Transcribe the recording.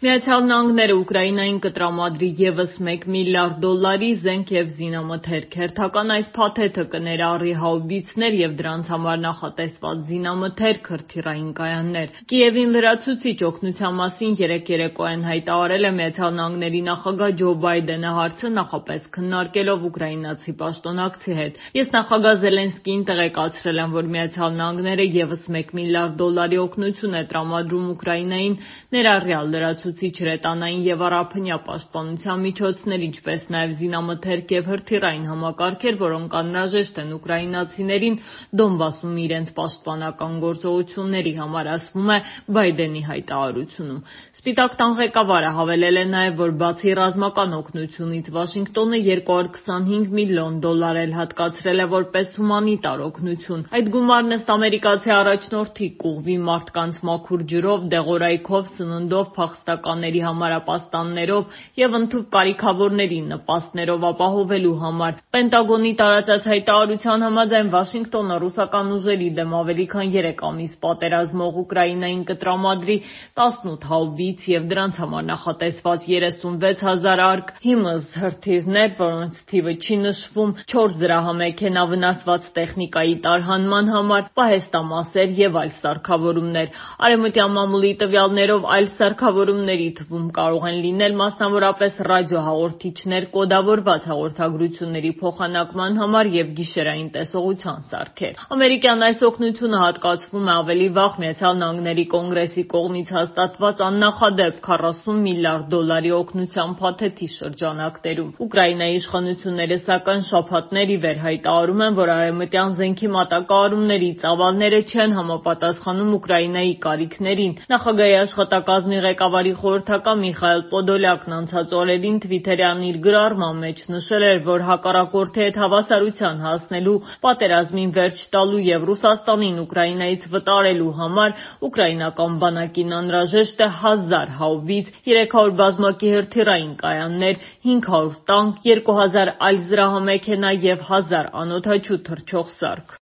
Միացյալ Նահանգները Ուկրաինային կտրամադրի ևս $1 միլիարդ զենք և զինամթերք։ Հերթական այս փաթեթը կներառի հաուբիցներ և դրանց համար նախատեսված զինամթերք, հրթիռային կայաններ։ Կիևին լրացուցիչ օգնության մասին երեկ երեկոյան հայտարարել է Միացյալ Նահանգների նախագահ Ջո Բայդենը, հարցը նախապես քննարկելով ուկրաինացի պաշտոնակցի հետ։ Ես նախագահ Զելենսկիին տեղեկացրել եմ, որ Միացյալ Նահանգները ևս $1 միլիարդ օգնություն է տրամադրում Ուկրաինային, ներառյալ լրացուցիչ հրետանային և առափնյա պաշտպանության միջոցներ, ինչպես նաև զինամթերք և հրթիռային համակարգեր, որոնք անհրաժեշտ են ուկրաինացիներին Դոնբասում իրենց պաշտպանական գործողությունների համար, ասվում է Բայդենի հայտարարությունում։ Սպիտակ տան ղեկավարը հավելել է նաև, որ բացի ռազմական օգնությունից, Վաշինգտոնը $225 միլիոն էլ հատկացրել է որպես հումանիտար օգնություն։ Այդ գումարն ըստ ամերիկացի առաջնորդի կուղվի մարդկանց մաքուր ջրով, դեղորայքով, սննդով, փախստականների համար ապաստաններով և ընդհուպ կարիքավորների նպաստներով ապահովելու համար։ Պենտագոնի տարածած հայտարարության համաձայն Վաշինգտոնը ռուսական ուժերի դեմ ավելի քան 3 ամիս պատերազմող Ուկրաինային կտրամադրի 18 հաուբից և դրանց համար նախատեսված 36,000 արկ HIMARS հրթիռներ, որոնց թիվը չի նշվում, 4 զրահամեքենա վնասված տեխնիկայի տարհանման համար, պահեստամասեր և այլ սարքավորումներ։ Արևմտյան մամուլի տվյալներով այլ սարքավորումների թվում կարող են լինել մասնավորապես ռադիոհաղորդիչներ կոդավորված հաղորդագրությունների փոխանակման համար և գիշերային տեսողության սարքեր։ Ամերիկյան այս օգնությունը հատկացվում է ավելի վաղ Միացյալ Նահանգների Կոնգրեսի կողմից հաստատված աննախադեպ $40 միլիարդ օգնության փաթեթի շրջանակներում։ Ուկրաինայի իշխանությունները սակայն շաբաթներ ի վեր հայտարարում են, որ արևմտյան զենքի մատակարարումների ծավալները չեն համապատասխանում Ուկրաինայի կարիքներին։ Նախագահի աշխատակազմի ղեկավարի խորհրդական Միխայիլ Պոդոլյակն անցած օրերին թվիթերյան իր գրառման մեջ նշել էր, որ հակառակորդի հետ հավասարության հասնելու, պատերազմին վերջ տալու և Ռուսաստանին Ուկրաինայից վտարելու համար ուկրաինական բանակին անհրաժեշտ է 1000 հաուբից, 300 բազմակի հրթիռային կայաններ, 500 տանկ, 2000 այլ զրահամեքենա և 1000 անօդաչու թռչող սարք։